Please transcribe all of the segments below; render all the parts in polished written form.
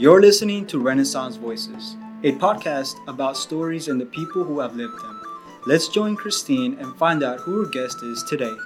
You're listening to Renaissance Voices, a podcast about stories and the people who have lived them. Let's join Christine and find out who her guest is today.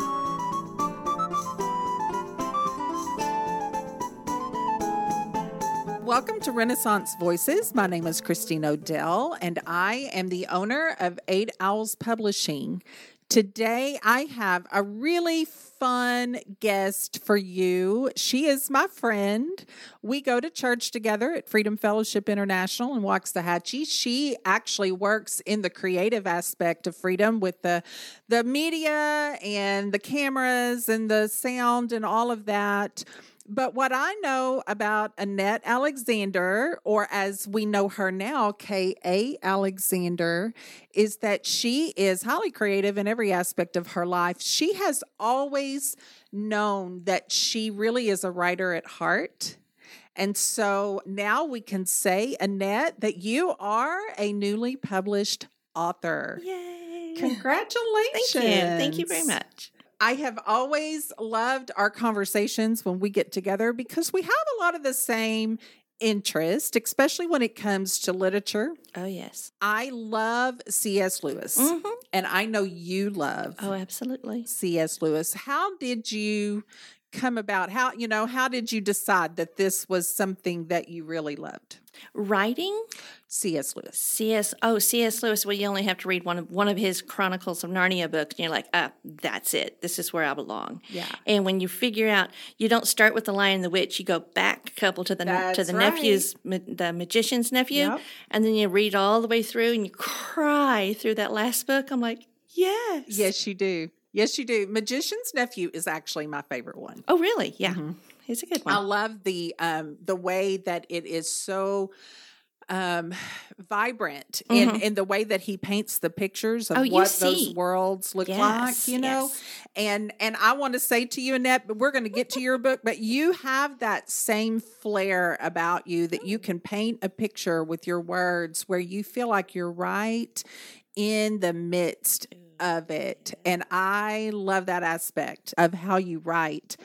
Welcome to Renaissance Voices. My name is Christine Odell, and I am the owner of Eight Owls Publishing. Today, I have a really fun guest for you. She is my friend. We go to church together at Freedom Fellowship International in Waxahachie. She actually works in the creative aspect of Freedom with the media and the cameras and the sound and all of that. But what I know about Annette Alexander, or as we know her now, K.A. Alexander, is that she is highly creative in every aspect of her life. She has always known that she really is a writer at heart. And so now we can say, Annette, that you are a newly published author. Yay! Congratulations. Thank you. Thank you very much. I have always loved our conversations when we get together because we have a lot of the same interest, especially when it comes to literature. Oh, yes. I love C.S. Lewis, and I know you love absolutely. C.S. Lewis. How did you come about? How did you decide that this was something that you really loved? Writing? C.S. Lewis. C.S. Lewis. Well, you only have to read one of his Chronicles of Narnia books, and you're like, that's it. This is where I belong. Yeah. And when you figure out, you don't start with the Lion and the Witch. You go back a couple to the nephew's, the magician's nephew, and then you read all the way through, and you cry through that last book. I'm like, yes. Yes, you do. Yes, you do. Magician's Nephew is actually my favorite one. Oh, really? Yeah. It's a good one. I love the way that it is so vibrant in the way that he paints the pictures of what those worlds look like, you know. Yes. And I want to say to you, Annette, but we're going to get to your book, but you have that same flair about you that you can paint a picture with your words where you feel like you're right in the midst of it. And I love that aspect of how you write.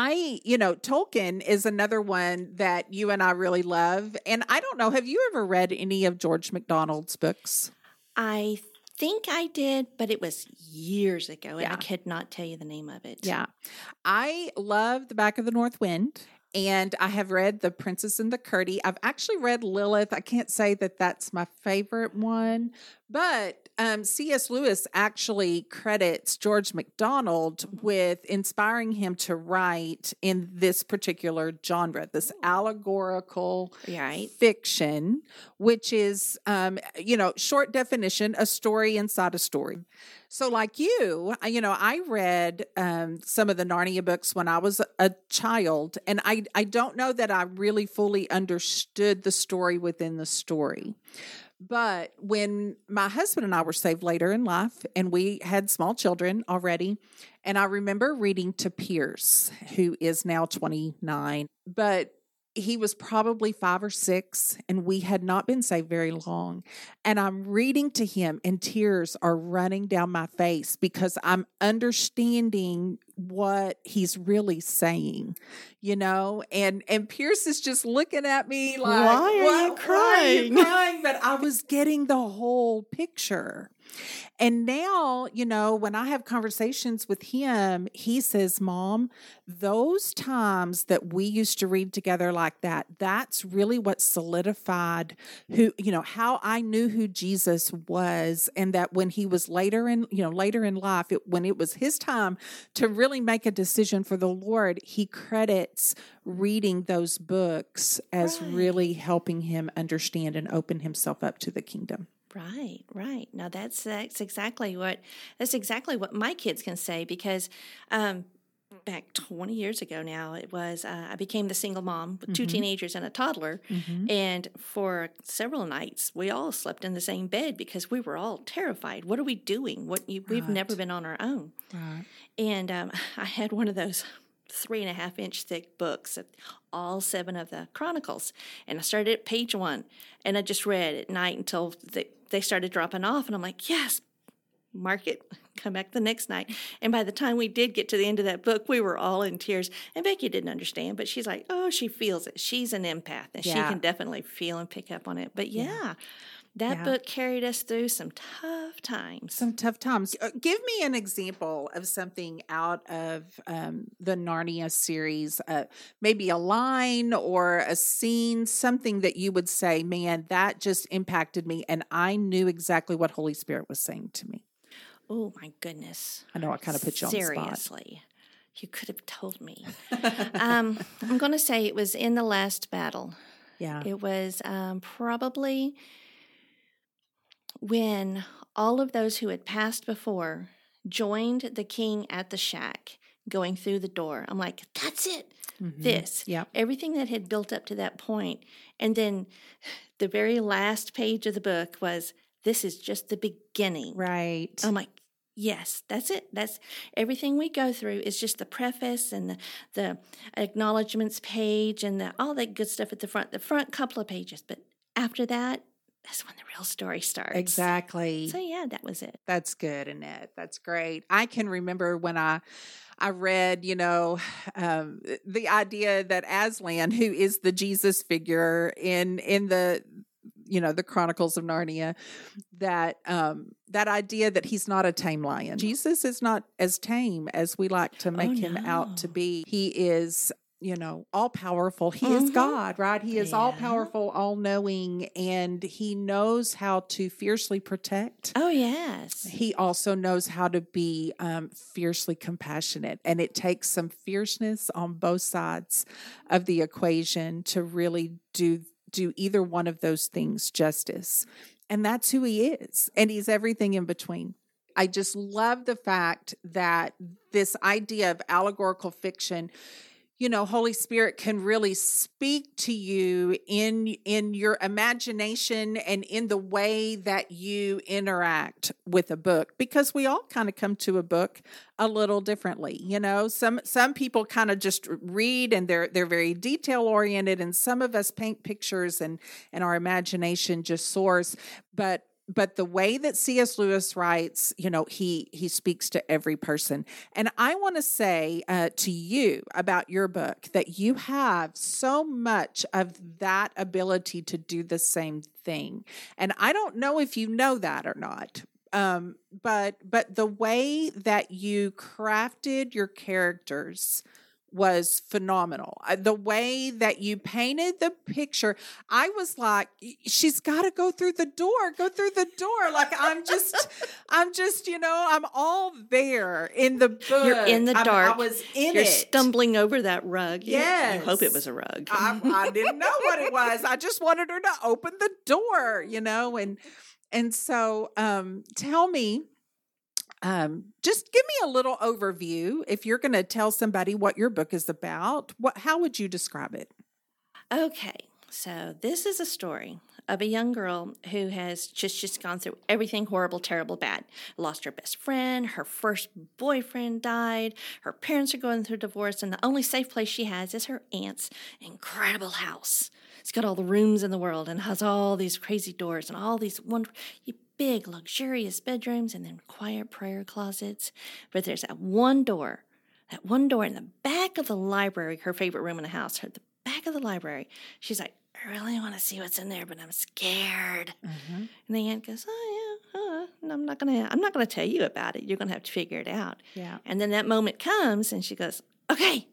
Tolkien is another one that you and I really love. And I don't know, have you ever read any of George MacDonald's books? I think I did, but it was years ago, and I could not tell you the name of it. Yeah. I love The Back of the North Wind. And I have read The Princess and the Curdy. I've actually read Lilith. I can't say that that's my favorite one, but C.S. Lewis actually credits George MacDonald with inspiring him to write in this particular genre, this allegorical fiction, which is, short definition, a story inside a story. So like you, I read some of the Narnia books when I was a child, and I don't know that I really fully understood the story within the story. But when my husband and I were saved later in life, and we had small children already, and I remember reading to Pierce, who is now 29, but he was probably 5 or 6, and we had not been saved very long. And I'm reading to him, and tears are running down my face because I'm understanding what he's really saying, and Pierce is just looking at me like, why are you crying? But I was getting the whole picture. And now, when I have conversations with him, he says, Mom, those times that we used to read together like that, that's really what solidified how I knew who Jesus was. And that when he was later in life, when it was his time to really make a decision for the Lord, he credits reading those books as really helping him understand and open himself up to the kingdom. Right. Now that's exactly what my kids can say, because back 20 years ago now, it was I became the single mom with 2 teenagers and a toddler, and for several nights we all slept in the same bed because we were all terrified. What are we doing? We've never been on our own. Right. And I had one of those 3.5-inch thick books of all 7 of the Chronicles, and I started at page 1, and I just read at night until they started dropping off, and I'm like, yes, mark it, come back the next night. And by the time we did get to the end of that book, we were all in tears. And Becky didn't understand, but she's like, oh, she feels it. She's an empath, and she can definitely feel and pick up on it. But that book carried us through some tough times. Some tough times. Give me an example of something out of the Narnia series, maybe a line or a scene, something that you would say, man, that just impacted me, and I knew exactly what Holy Spirit was saying to me. Oh, my goodness. I know I kind of put you on the spot. Seriously. You could have told me. I'm going to say it was in the last battle. Yeah. It was probably when all of those who had passed before joined the king at the shack going through the door. I'm like, that's it. Mm-hmm. This. Yep. Everything that had built up to that point. And then the very last page of the book was, this is just the beginning. Right. I'm like, yes, that's it. That's everything we go through is just the preface and the acknowledgments page and all that good stuff at the front couple of pages. But after that, that's when the real story starts. Exactly. So yeah, that was it. That's good, Annette. That's great. I can remember when I read, the idea that Aslan, who is the Jesus figure in the the Chronicles of Narnia, that idea that he's not a tame lion. Jesus is not as tame as we like to make him out to be. He is, all powerful. He is God, right? He is all powerful, all knowing, and he knows how to fiercely protect. Oh, yes. He also knows how to be fiercely compassionate. And it takes some fierceness on both sides of the equation to really do either one of those things justice. And that's who he is. And he's everything in between. I just love the fact that this idea of allegorical fiction, Holy Spirit can really speak to you in your imagination and in the way that you interact with a book, because we all kind of come to a book a little differently. Some people kind of just read and they're very detail oriented, and some of us paint pictures and our imagination just soars. But the way that C.S. Lewis writes, he speaks to every person. And I want to say to you about your book that you have so much of that ability to do the same thing. And I don't know if you know that or not. But the way that you crafted your characters was phenomenal. The way that you painted the picture, I was like, she's got to go through the door. Like I'm just, I'm all there in the book. You're in the dark. I was in You're it. stumbling over that rug. Yes. You hope it was a rug. I didn't know what it was. I just wanted her to open the door, and so tell me, just give me a little overview. If you're going to tell somebody what your book is about, how would you describe it? Okay, so this is a story of a young girl who has just gone through everything horrible, terrible, bad. Lost her best friend, her first boyfriend died, her parents are going through divorce, and the only safe place she has is her aunt's incredible house. It's got all the rooms in the world and has all these crazy doors and all these wonderful, big, luxurious bedrooms and then quiet prayer closets. But there's that one door in the back of the library, her favorite room in the house, the back of the library. She's like, I really want to see what's in there, but I'm scared. Mm-hmm. And the aunt goes, oh, yeah, I'm not gonna tell you about it. You're going to have to figure it out. Yeah. And then that moment comes and she goes, okay.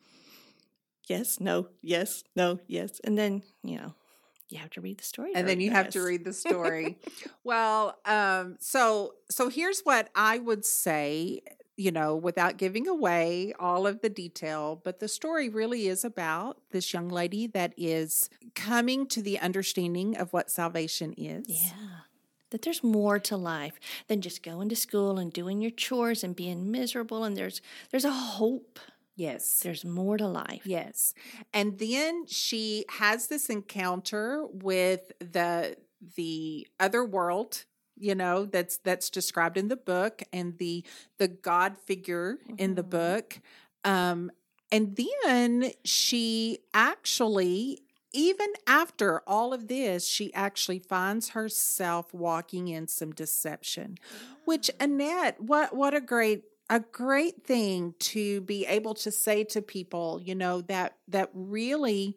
Yes, no, yes, no, yes. And then, you have to read the story. And then you have to read the story. Well, so here's what I would say, without giving away all of the detail, but the story really is about this young lady that is coming to the understanding of what salvation is. Yeah. That there's more to life than just going to school and doing your chores and being miserable. And there's a hope. Yes. There's more to life. Yes. And then she has this encounter with the other world, that's described in the book, and the God figure in the book. And then she actually even after all of this, she actually finds herself walking in some deception, which Annette, what a great thing to be able to say to people, that really,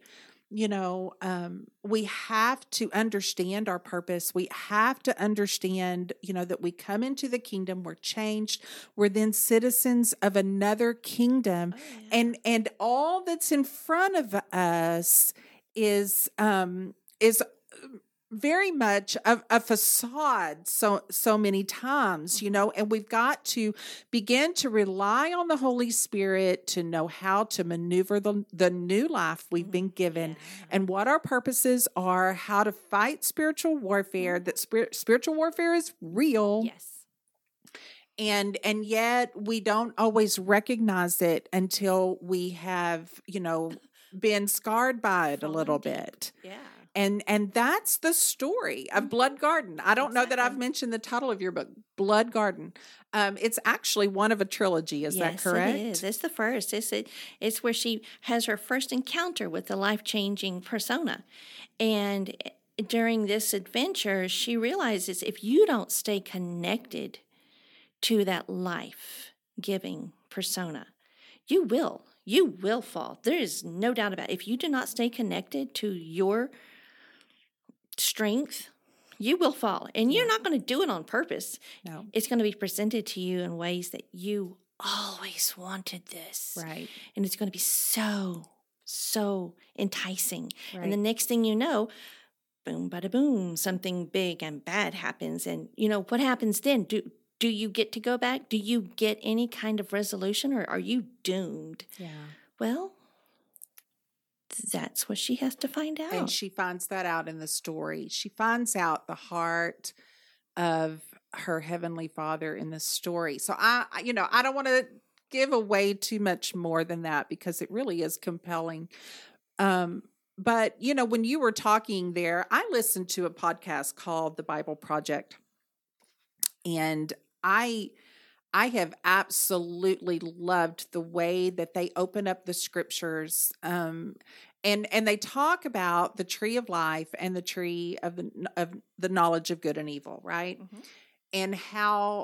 we have to understand our purpose. We have to understand, that we come into the kingdom, we're changed, we're then citizens of another kingdom, and all that's in front of us is very much a facade so many times, and we've got to begin to rely on the Holy Spirit to know how to maneuver the new life we've been given and what our purposes are, how to fight spiritual warfare, that spiritual warfare is real. Yes. And yet we don't always recognize it until we have, been scarred by it a little bit. Yeah. And that's the story of Blood Garden. I don't know that I've mentioned the title of your book, Blood Garden. It's actually one of a trilogy. Is that correct? Yes, it is. It's the first. It's where she has her first encounter with the life-changing persona. And during this adventure, she realizes if you don't stay connected to that life-giving persona, you will fall. There is no doubt about it. If you do not stay connected to your strength, you will fall. And you're not going to do it on purpose. No. It's going to be presented to you in ways that you always wanted this. Right. And it's going to be so enticing. Right. And the next thing you know, boom, bada boom, something big and bad happens. And what happens then? Do you get to go back? Do you get any kind of resolution, or are you doomed? Yeah. Well, that's what she has to find out. And she finds that out in the story. She finds out the heart of her Heavenly Father in the story. So I don't want to give away too much more than that because it really is compelling. But, when you were talking there, I listened to a podcast called The Bible Project. And I have absolutely loved the way that they open up the scriptures, and they talk about the tree of life and the tree of the knowledge of good and evil, right? Mm-hmm. And how,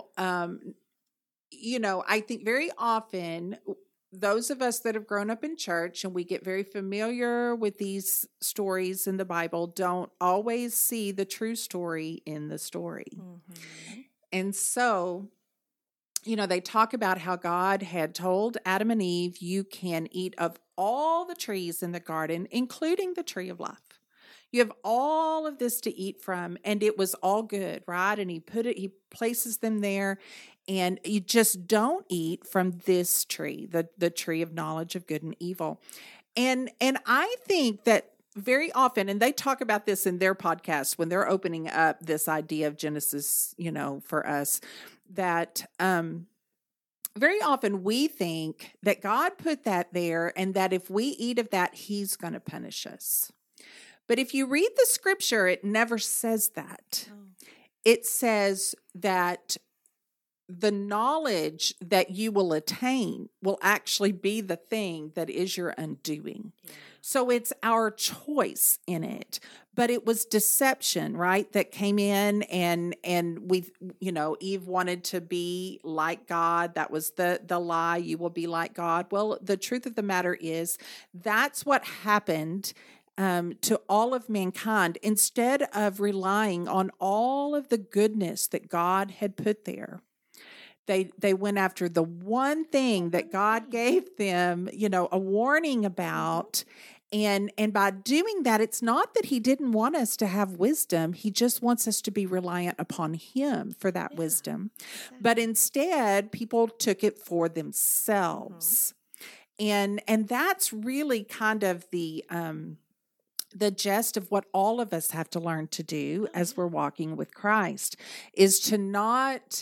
I think very often those of us that have grown up in church and we get very familiar with these stories in the Bible don't always see the true story in the story. Mm-hmm. And so, they talk about how God had told Adam and Eve, you can eat of all the trees in the garden, including the tree of life. You have all of this to eat from, and it was all good, right? And he places them there, and you just don't eat from this tree, the tree of knowledge of good and evil. And I think that very often, and they talk about this in their podcast when they're opening up this idea of Genesis, for us, that very often we think that God put that there and that if we eat of that, he's going to punish us. But if you read the scripture, it never says that. Oh. It says that the knowledge that you will attain will actually be the thing that is your undoing. Yeah. So it's our choice in it. But it was deception, right, that came in and we, Eve wanted to be like God. That was the lie, you will be like God. Well, the truth of the matter is that's what happened to all of mankind. Instead of relying on all of the goodness that God had put there, they went after the one thing that God gave them, a warning about. And by doing that, it's not that he didn't want us to have wisdom. He just wants us to be reliant upon him for that wisdom. Exactly. But instead, people took it for themselves. Mm-hmm. And that's really kind of the gist of what all of us have to learn to do as we're walking with Christ, is to not,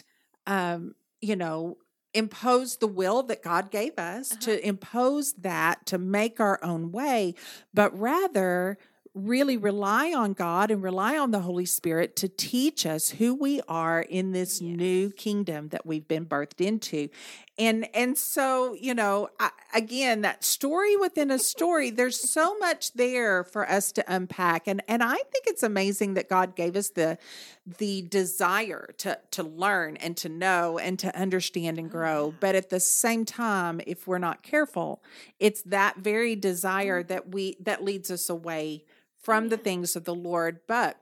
impose the will that God gave us, to impose that, to make our own way, but rather really rely on God and rely on the Holy Spirit to teach us who we are in this new kingdom that we've been birthed into. And so, again, that story within a story, there's so much there for us to unpack. And I think it's amazing that God gave us the desire to learn and to know and to understand and grow. But at the same time, if we're not careful, it's that very desire that leads us away from the things of the Lord. But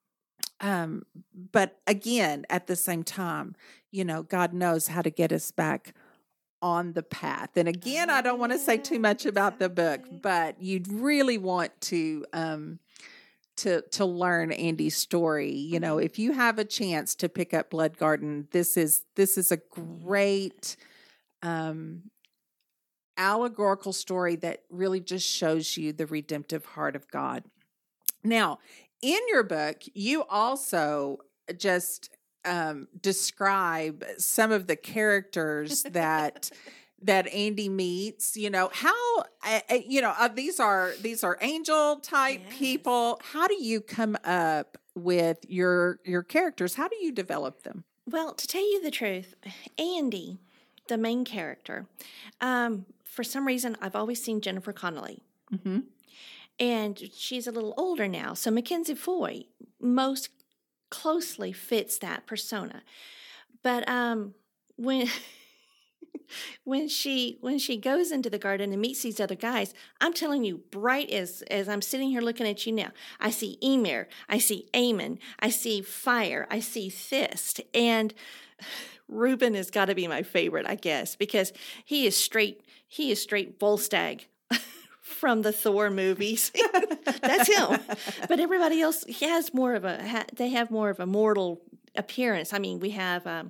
again, at the same time, God knows how to get us back on the path. And again, I don't want to say too much about the book, but you'd really want to learn Andy's story. If you have a chance to pick up Blood Garden, this is a great allegorical story that really just shows you the redemptive heart of God. Now, in your book, you also just describe some of the characters that Andy meets. These are angel type people. How do you come up with your characters? How do you develop them? Well, to tell you the truth, Andy, the main character, for some reason, I've always seen Jennifer Connelly. Mm-hmm. And she's a little older now. So Mackenzie Foy most closely fits that persona. But when she goes into the garden and meets these other guys, I'm telling you, bright as I'm sitting here looking at you now, I see Ymir, I see Aemon, I see Fire, I see Thist, and Reuben has got to be my favorite, I guess, because he is straight Volstagg from the Thor movies. That's him. But everybody else, they have more of a mortal appearance. I mean, we have a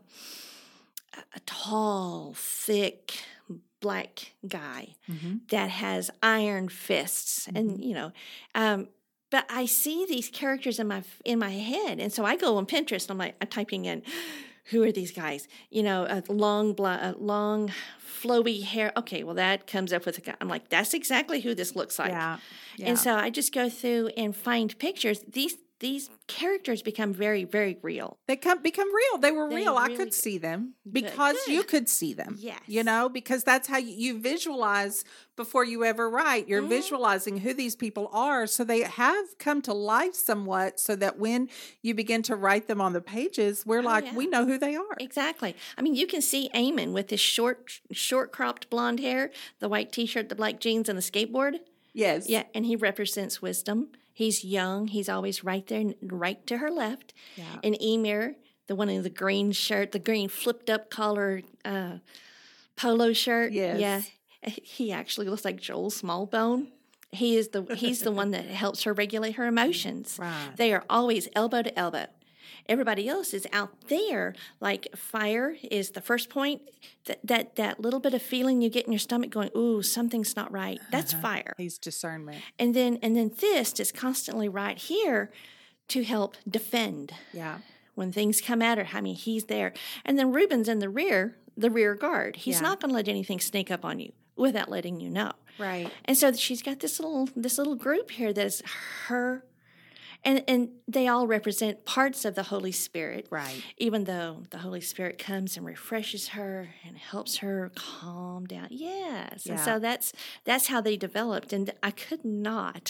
tall, thick, black guy that has iron fists, and but I see these characters in my head, and so I go on Pinterest. I'm typing in, who are these guys? A long flowy hair. Okay, well, that comes up with a guy. I'm like, that's exactly who this looks like. Yeah. And so I just go through and find pictures. These characters become very, very real. They become real. They were real. Really I could see them because you could see them. Yes. Because that's how you visualize before you ever write. You're visualizing who these people are. So they have come to life somewhat, so that when you begin to write them on the pages, we're we know who they are. Exactly. I mean, you can see Aemon with his short cropped blonde hair, the white t-shirt, the black jeans, and the skateboard. Yes. Yeah, and he represents wisdom. He's young. He's always right there, right to her left. Yeah. And Ymir, the one in the green shirt, the green flipped up collar polo shirt. Yes. Yeah. He actually looks like Joel Smallbone. He's the one that helps her regulate her emotions. Right. They are always elbow to elbow. Everybody else is out there. Like Fire is the first point. That little bit of feeling you get in your stomach going, ooh, something's not right. That's Fire. He's discernment. And then Thist is constantly right here to help defend. Yeah. When things come at her, I mean, he's there. And then Reuben's in the rear guard. He's not going to let anything sneak up on you without letting you know. Right. And so she's got this little group here that is her. And they all represent parts of the Holy Spirit. Right. Even though the Holy Spirit comes and refreshes her and helps her calm down. Yes. Yeah. And so that's how they developed. And I could not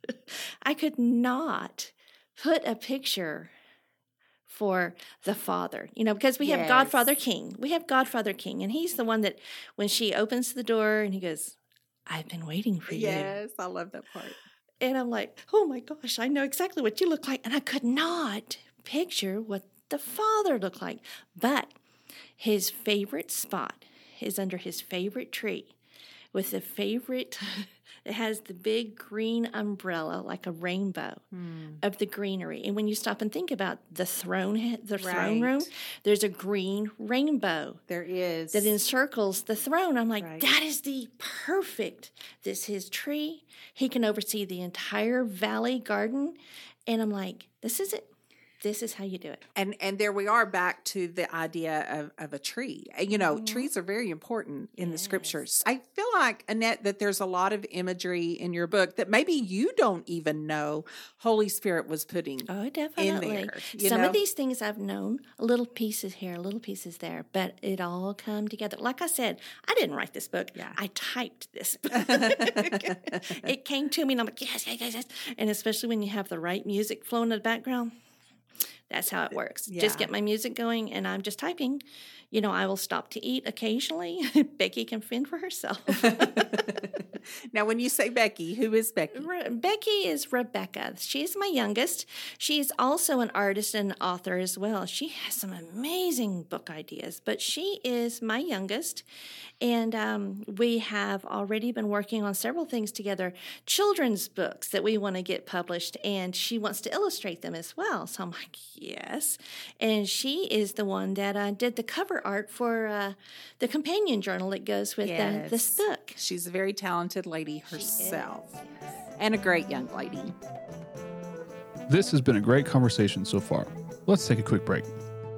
put a picture for the Father, because we have Godfather King. We have Godfather King. And he's the one that when she opens the door and he goes, I've been waiting for you. Yes, I love that part. And I'm like, oh my gosh, I know exactly what you look like. And I could not picture what the Father looked like. But his favorite spot is under his favorite tree with the favorite, it has the big green umbrella like a rainbow of the greenery. And when you stop and think about the throne room, there's a green rainbow. There is. That encircles the throne. I'm like, that is the perfect. This is his tree. He can oversee the entire valley garden. And I'm like, this is it. this is how you do it. And there we are back to the idea of a tree. You know, trees are very important in the scriptures. I feel like, Annette, that there's a lot of imagery in your book that maybe you don't even know Holy Spirit was putting definitely in there. Some of these things I've known, little pieces here, little pieces there, but it all come together. Like I said, I didn't write this book. Yeah. I typed this book. It came to me and I'm like, yes. And especially when you have the right music flowing in the background, that's how it works. Yeah. Just get my music going and I'm just typing. You know, I will stop to eat occasionally. Becky can fend for herself. Now, when you say Becky, who is Becky? Becky is Rebecca. She's my youngest. She's also an artist and author as well. She has some amazing book ideas, but she is my youngest. And we have already been working on several things together, children's books that we want to get published, and she wants to illustrate them as well. So I'm like, yes. And she is the one that did the cover art for the companion journal that goes with this book. She's a very talented lady herself, Yes. and a great young lady. This has been a great conversation so far. Let's take a quick break.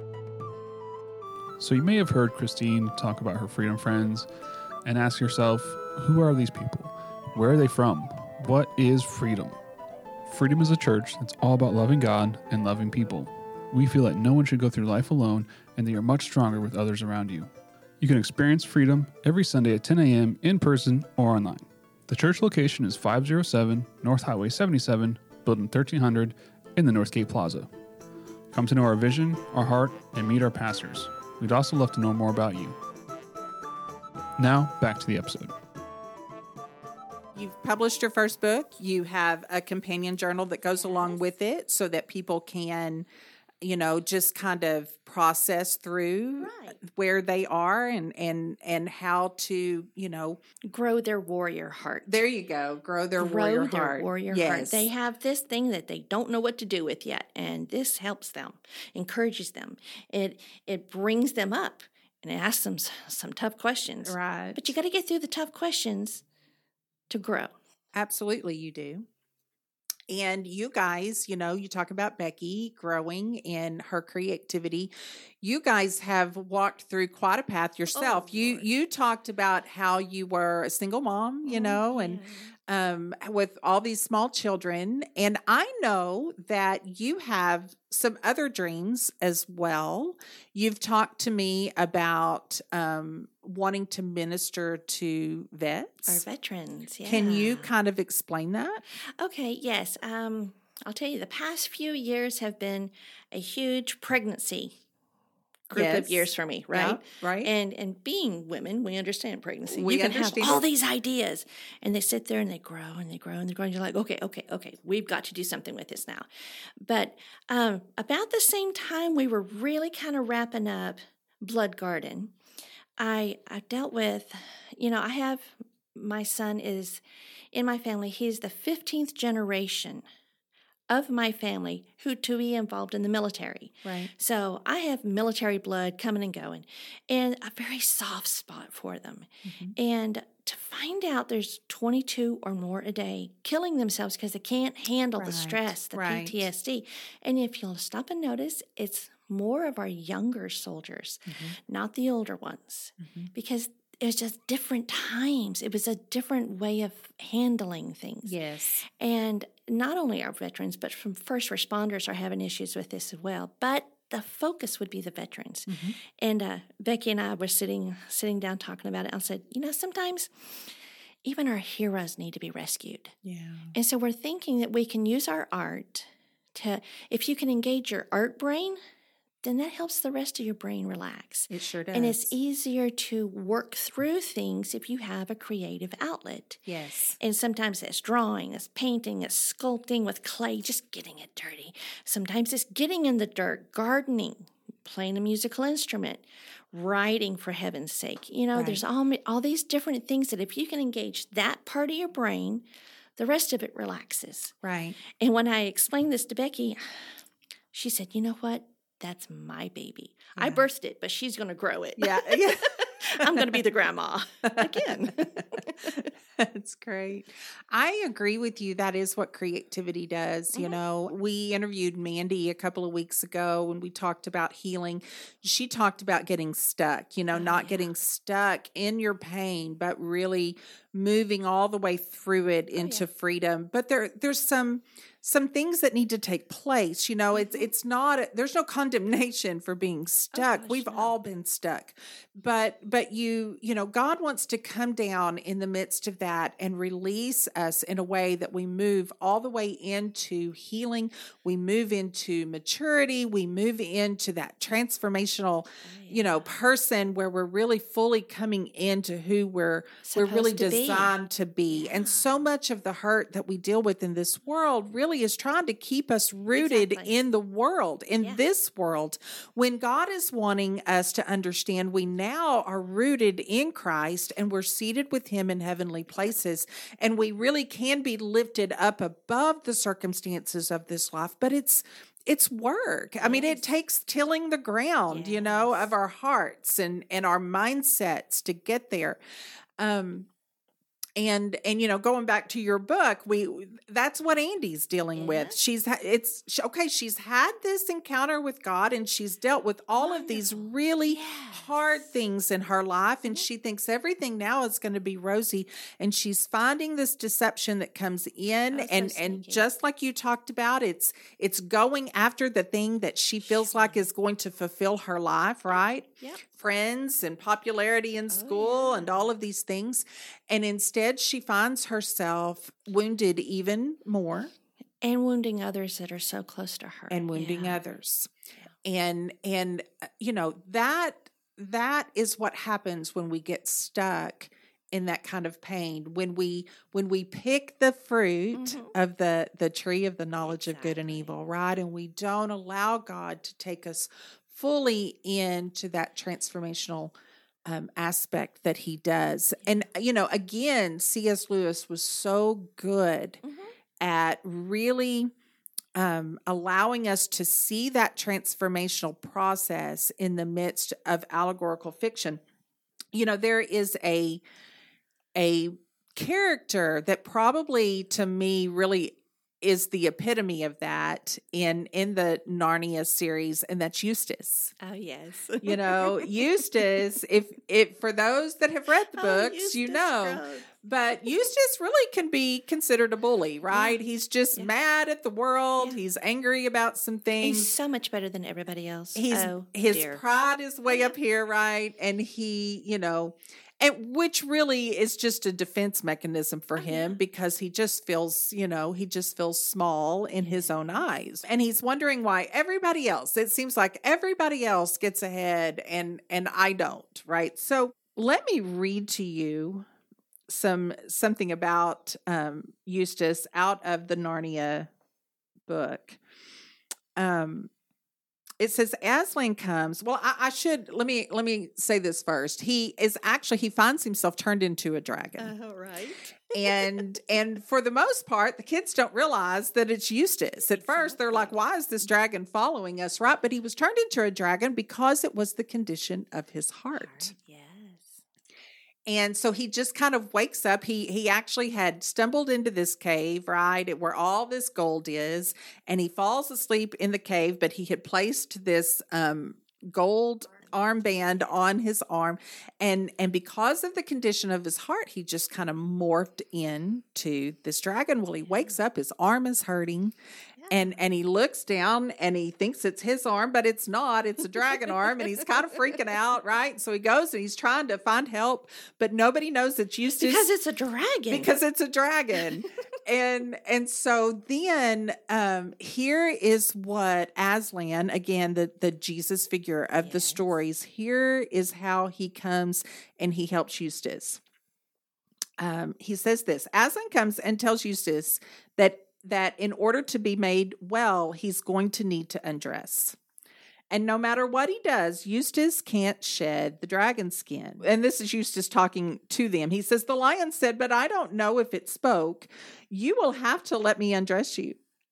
So you may have heard Christine talk about her Freedom Friends and ask yourself, who are these people? Where are they from? What is Freedom? Freedom is a church that's all about loving God and loving people. We feel that no one should go through life alone and that you're much stronger with others around you. You can experience Freedom every Sunday at 10 a.m. in person or online. The church location is 507 North Highway 77, Building 1300 in the Northgate Plaza. Come to know our vision, our heart, and meet our pastors. We'd also love to know more about you. Now, back to the episode. You've published your first book. You have a companion journal that goes along with it so that people can, just kind of process through where they are and how to, grow their warrior heart. There you go. Grow their warrior heart. They have this thing that they don't know what to do with yet, and this helps them, encourages them. It brings them up and it asks them some tough questions. Right. But you got to get through the tough questions to grow. Absolutely, you do. And you guys, you talk about Becky growing and her creativity. You guys have walked through quite a path yourself. You talked about how you were a single mom, and with all these small children. And I know that you have some other dreams as well. You've talked to me about wanting to minister to vets. Our veterans, yeah. Can you kind of explain that? Okay, yes. I'll tell you, the past few years have been a huge pregnancy group of years for me, right? Yeah, right. And being women, we understand pregnancy. We you can understand. have all these ideas, and they sit there and they grow and they grow and they grow, and you're like, okay, we've got to do something with this now. But about the same time we were really kind of wrapping up Blood Garden, I dealt with, I have, my son is in my family. He's the 15th generation of my family to be involved in the military. Right. So I have military blood coming and going and a very soft spot for them. Mm-hmm. And to find out there's 22 or more a day killing themselves because they can't handle the stress, the PTSD. And if you'll stop and notice, it's more of our younger soldiers, not the older ones, because it was just different times. It was a different way of handling things. Yes. And not only our veterans, but from first responders are having issues with this as well. But the focus would be the veterans. Mm-hmm. And Becky and I were sitting down talking about it. I said, sometimes even our heroes need to be rescued. Yeah. And so we're thinking that we can use our art to, if you can engage your art brain, then that helps the rest of your brain relax. It sure does. And it's easier to work through things if you have a creative outlet. Yes. And sometimes it's drawing, it's painting, it's sculpting with clay, just getting it dirty. Sometimes it's getting in the dirt, gardening, playing a musical instrument, writing, for heaven's sake. There's all these different things that if you can engage that part of your brain, the rest of it relaxes. Right. And when I explained this to Becky, she said, you know what? That's my baby. Yeah. I birthed it, but she's going to grow it. Yeah. I'm going to be the grandma again. That's great. I agree with you. That is what creativity does. You know, we interviewed Mandy a couple of weeks ago when we talked about healing. She talked about getting stuck, not getting stuck in your pain, but really moving all the way through it into freedom. But there's some things that need to take place. It's not, there's no condemnation for being stuck. We've all been stuck, but God wants to come down in the midst of that and release us in a way that we move all the way into healing. We move into maturity. We move into that transformational, person where we're really fully coming into who we're really designed to be. Yeah. And so much of the hurt that we deal with in this world really is trying to keep us rooted in the world, in this world, when God is wanting us to understand we now are rooted in Christ and we're seated with him in heavenly places. And we really can be lifted up above the circumstances of this life, but it's work. I mean, it takes tilling the ground, of our hearts and our mindsets to get there. And going back to your book, that's what Andy's dealing with. She's had this encounter with God, and she's dealt with all of these really hard things in her life, and she thinks everything now is going to be rosy, and she's finding this deception that comes in, and just like you talked about, it's going after the thing that she feels like is going to fulfill her life, right? Yep. Friends and popularity in school and all of these things. And instead she finds herself wounded even more. And wounding others that are so close to her. And wounding others. Yeah. And that is what happens when we get stuck in that kind of pain. When we pick the fruit of the tree of the knowledge of good and evil, right? And we don't allow God to take us fully into that transformational aspect that he does. And, again, C.S. Lewis was so good at really allowing us to see that transformational process in the midst of allegorical fiction. There is a character that probably to me really is the epitome of that in the Narnia series, and that's Eustace. Oh, yes. Eustace, if for those that have read the books, but Eustace really can be considered a bully, right? Yeah. He's just mad at the world. Yeah. He's angry about some things. He's so much better than everybody else. His pride is way up here, right? And he, and which really is just a defense mechanism for him because he just feels, small in his own eyes. And he's wondering why it seems like everybody else gets ahead and I don't, right? So let me read to you something about Eustace out of the Narnia book. It says Aslan comes. Well, I should let me say this first. He finds himself turned into a dragon. Right. And for the most part, the kids don't realize that it's Eustace. At first, they're like, "Why is this dragon following us?" Right? But he was turned into a dragon because it was the condition of his heart. Yes. And so he just kind of wakes up. He actually had stumbled into this cave, right, where all this gold is, and he falls asleep in the cave, but he had placed this gold armband on his arm, and because of the condition of his heart, he just kind of morphed into this dragon. Well, he wakes up, his arm is hurting, and he looks down and he thinks it's his arm, but it's not. It's a dragon arm, and he's kind of freaking out, right? So he goes and he's trying to find help, but nobody knows it's Eustace. Because it's a dragon. Because it's a dragon. And so then here is what Aslan, again, the Jesus figure of the stories, here is how he comes and he helps Eustace. He says this: Aslan comes and tells Eustace that in order to be made well, he's going to need to undress. And no matter what he does, Eustace can't shed the dragon skin. And this is Eustace talking to them. He says, "The lion said, but I don't know if it spoke. You will have to let me undress you.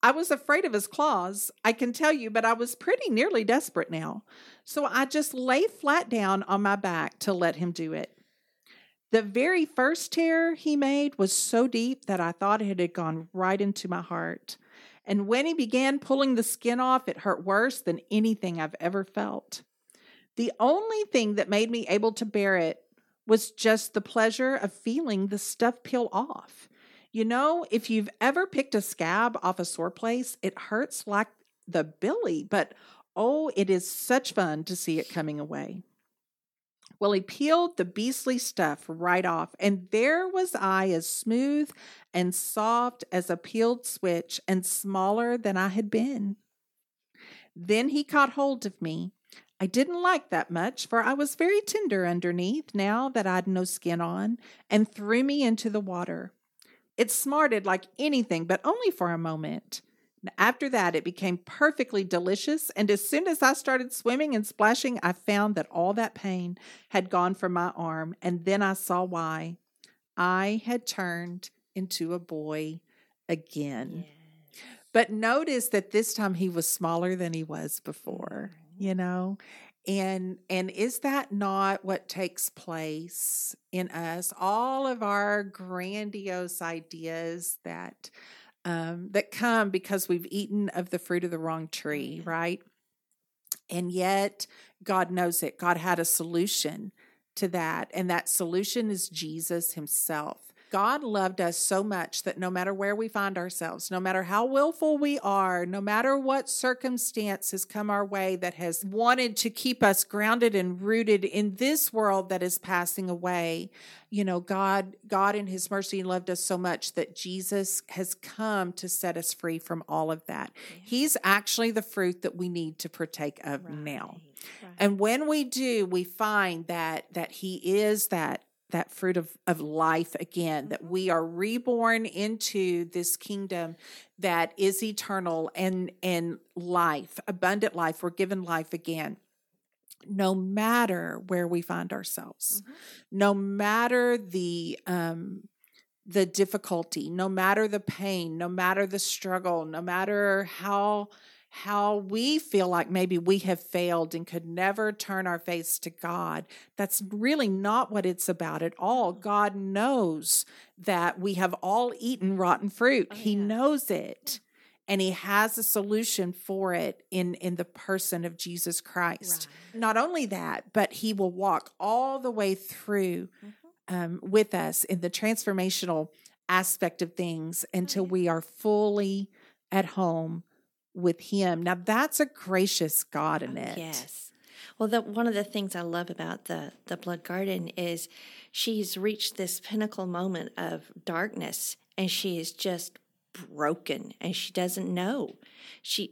I was afraid of his claws, I can tell you, but I was pretty nearly desperate now. So I just lay flat down on my back to let him do it. The very first tear he made was so deep that I thought it had gone right into my heart. And when he began pulling the skin off, it hurt worse than anything I've ever felt. The only thing that made me able to bear it was just the pleasure of feeling the stuff peel off. You know, if you've ever picked a scab off a sore place, it hurts like the billy, but oh, it is such fun to see it coming away. Well, he peeled the beastly stuff right off, and there was I, as smooth and soft as a peeled switch and smaller than I had been. Then he caught hold of me. I didn't like that much, for I was very tender underneath now that I'd no skin on, and threw me into the water. It smarted like anything, but only for a moment. After that, it became perfectly delicious, and as soon as I started swimming and splashing, I found that all that pain had gone from my arm, and then I saw why. I had turned into a boy again. Yes. But notice that this time he was smaller than he was before, you know? And is that not what takes place in us? All of our grandiose ideas that come because we've eaten of the fruit of the wrong tree, right? And yet God knows it. God had a solution to that, and that solution is Jesus himself. God loved us so much that no matter where we find ourselves, no matter how willful we are, no matter what circumstance has come our way that has wanted to keep us grounded and rooted in this world that is passing away, you know, God in his mercy loved us so much that Jesus has come to set us free from all of that. Yeah. He's actually the fruit that we need to partake of now. Right. And when we do, we find that he is that fruit of life again, that we are reborn into this kingdom that is eternal and life, abundant life. We're given life again, no matter where we find ourselves, no matter the difficulty, no matter the pain, no matter the struggle, no matter how we feel like maybe we have failed and could never turn our face to God. That's really not what it's about at all. God knows that we have all eaten rotten fruit. He knows it. And he has a solution for it in the person of Jesus Christ. Right. Not only that, but he will walk all the way through with us in the transformational aspect of things until we are fully at home with him. Now that's a gracious God in it. Yes. Well, one of the things I love about the Blood Garden is she's reached this pinnacle moment of darkness, and she is just broken, and she doesn't know. She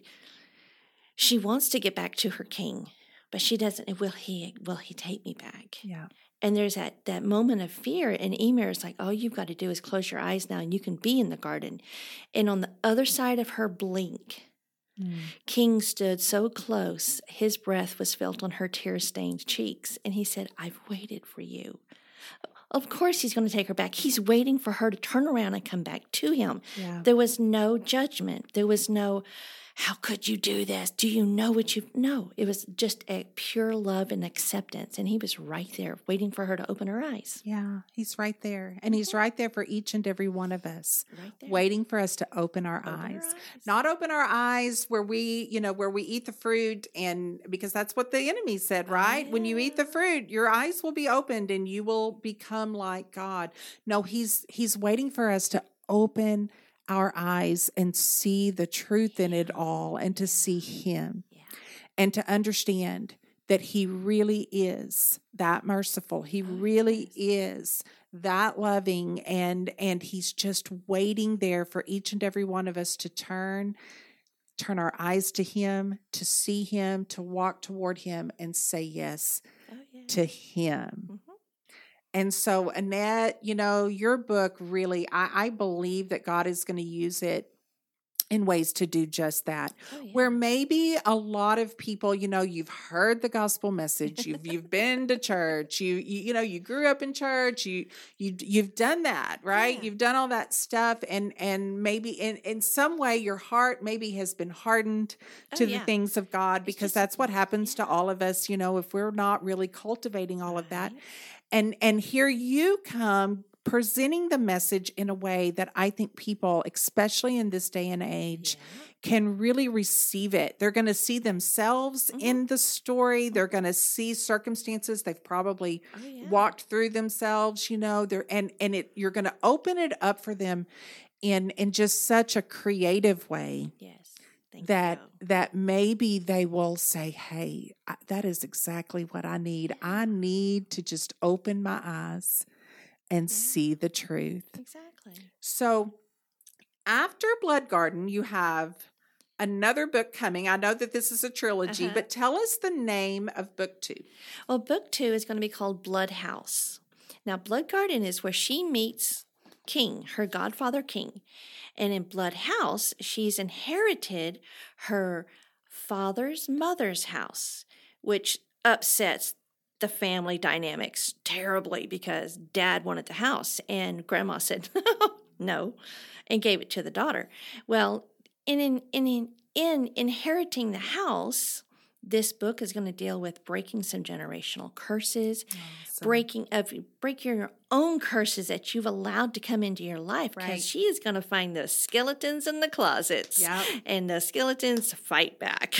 wants to get back to her king, but she doesn't. Will he take me back? Yeah. And there's that moment of fear, and Ymir is like, all you've got to do is close your eyes now, and you can be in the garden. And on the other side of her blink, King stood so close, his breath was felt on her tear-stained cheeks, and he said, I've waited for you. Of course he's going to take her back. He's waiting for her to turn around and come back to him. Yeah. There was no judgment. There was no, how could you do this? Do you know what you've... No, it was just a pure love and acceptance, and he was right there waiting for her to open her eyes. Yeah, he's right there, and he's right there for each and every one of us, waiting for us to open our eyes. Not open our eyes where we eat the fruit, and because that's what the enemy said, right? When you eat the fruit, your eyes will be opened and you will become like God. No, he's waiting for us to open our eyes and see the truth in it all, and to see him and to understand that he really is that merciful. He really is that loving, and he's just waiting there for each and every one of us to turn our eyes to him, to see him, to walk toward him and say yes to him. Mm-hmm. And so, Annette, your book really, I believe that God is going to use it in ways to do just that. Oh, yeah. Where maybe a lot of people, you've heard the gospel message, you've been to church, you grew up in church, you've done that, right? Yeah. You've done all that stuff, and maybe in some way your heart maybe has been hardened to the yeah. things of God, because just- that's what happens to all of us, if we're not really cultivating all of that. And here you come presenting the message in a way that I think people, especially in this day and age, can really receive it. They're going to see themselves in the story. They're going to see circumstances they've probably walked through themselves, you're going to open it up for them in just such a creative way. Yes. Thank that you. that maybe they will say, hey, that is exactly what I need. I need to just open my eyes and see the truth. Exactly. So after Blood Garden, you have another book coming. I know that this is a trilogy, but tell us the name of book 2. Well, book 2 is going to be called Blood House. Now, Blood Garden is where she meets King, her godfather King. And in Blood House, she's inherited her father's mother's house, which upsets the family dynamics terribly because dad wanted the house and grandma said no and gave it to the daughter. Well, in inheriting the house, this book is going to deal with breaking some generational curses, break your own curses that you've allowed to come into your life, because she is going to find the skeletons in the closets, and the skeletons fight back.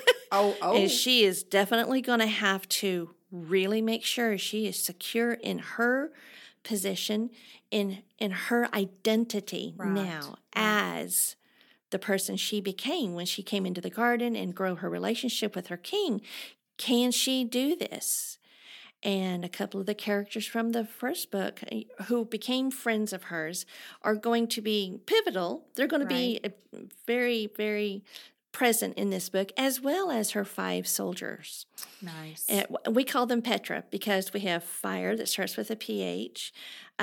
And she is definitely going to have to really make sure she is secure in her position, in her identity now as the person she became when she came into the garden and grow her relationship with her king. Can she do this? And a couple of the characters from the first book who became friends of hers are going to be pivotal. They're going to be very, very present in this book, as well as her 5 soldiers. Nice. And we call them Petra because we have fire that starts with a PH,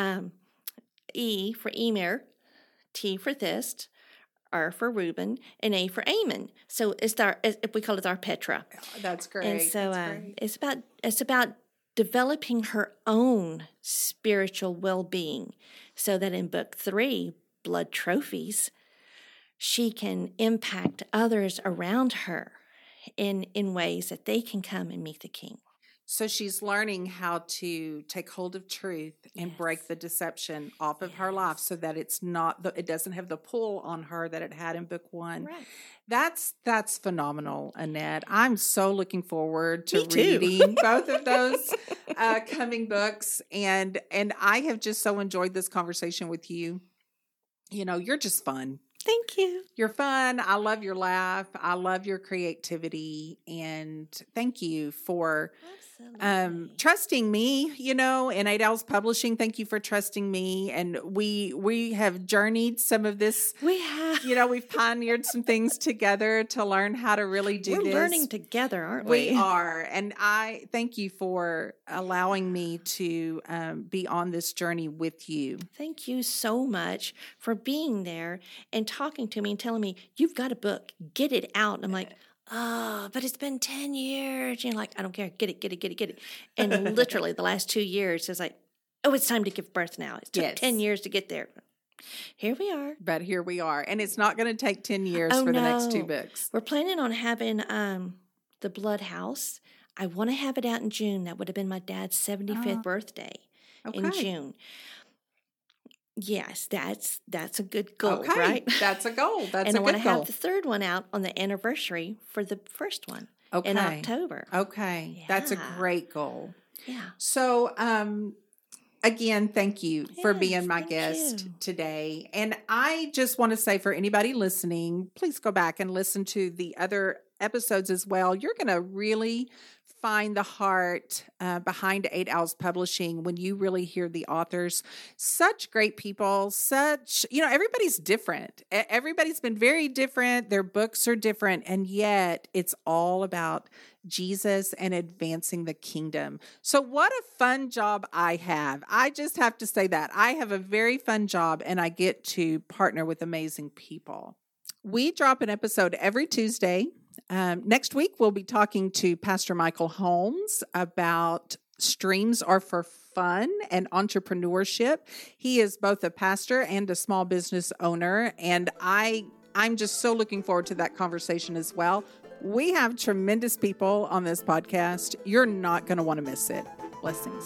E for Emir, T for Thist, R for Reuben, and A for Ammon. So we call it our Petra. That's great. And so it's about developing her own spiritual well-being, so that in book 3, Blood Trophies, she can impact others around her in ways that they can come and meet the king. So she's learning how to take hold of truth and break the deception off of her life, so that it doesn't have the pull on her that it had in book 1. Right. That's phenomenal, Annette. I'm so looking forward to Me too. reading both of those coming books, and I have just so enjoyed this conversation with you. You're just fun. Thank you. You're fun. I love your laugh. I love your creativity, and thank you for trusting me, in 8 Owls Publishing. Thank you for trusting me. And we have journeyed some of this. We have. We've pioneered some things together to learn how to really do this. We're learning together, aren't we? We are. And I thank you for allowing me to be on this journey with you. Thank you so much for being there and talking to me and telling me, you've got a book, get it out. And I'm like, but it's been 10 years. You're like, I don't care. Get it. And literally the last 2 years is like, it's time to give birth now. It took 10 years to get there. Here we are. But here we are. And it's not going to take 10 years for the next 2 books. We're planning on having the Blood House. I want to have it out in June. That would have been my dad's 75th birthday in June. Yes, that's a good goal, right? That's a goal. That's a good goal. And I want to have the 3rd one out on the anniversary for the first one in October. Okay. Yeah. That's a great goal. Yeah. So, again, thank you for being my guest today. And I just want to say, for anybody listening, please go back and listen to the other episodes as well. You're going to really find the heart behind 8 Owls Publishing when you really hear the authors. Such great people, everybody's different. Everybody's been very different. Their books are different, and yet it's all about Jesus and advancing the kingdom. So what a fun job I have. I just have to say that. I have a very fun job, and I get to partner with amazing people. We drop an episode every Tuesday. Next week, we'll be talking to Pastor Michael Holmes about streams are for fun and entrepreneurship. He is both a pastor and a small business owner, and I'm just so looking forward to that conversation as well. We have tremendous people on this podcast. You're not going to want to miss it. Blessings.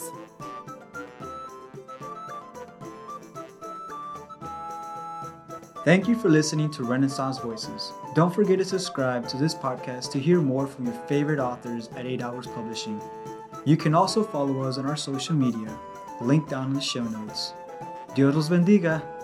Thank you for listening to Renaissance Voices. Don't forget to subscribe to this podcast to hear more from your favorite authors at 8 Hours Publishing. You can also follow us on our social media, linked down in the show notes. Dios los bendiga.